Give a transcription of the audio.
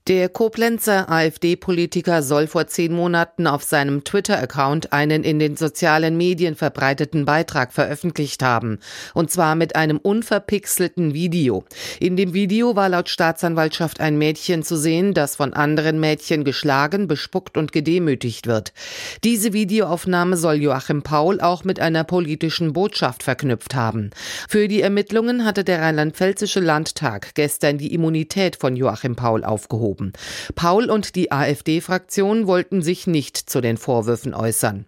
Der Koblenzer AfD-Politiker soll vor 10 Monaten auf seinem Twitter-Account einen in den sozialen Medien verbreiteten Beitrag veröffentlicht haben. Und zwar mit einem unverpixelten Video. In dem Video war laut Staatsanwaltschaft ein Mädchen zu sehen, das von anderen Mädchen geschlagen, bespuckt und gedemütigt wird. Diese Videoaufnahme soll Joachim Paul auch mit einer politischen Botschaft verknüpft haben. Für die Ermittlungen hatte der Rheinland-Pfälzische Landtag gestern die Immunität von Joachim Paul aufgehoben. Paul und die AfD-Fraktion wollten sich nicht zu den Vorwürfen äußern.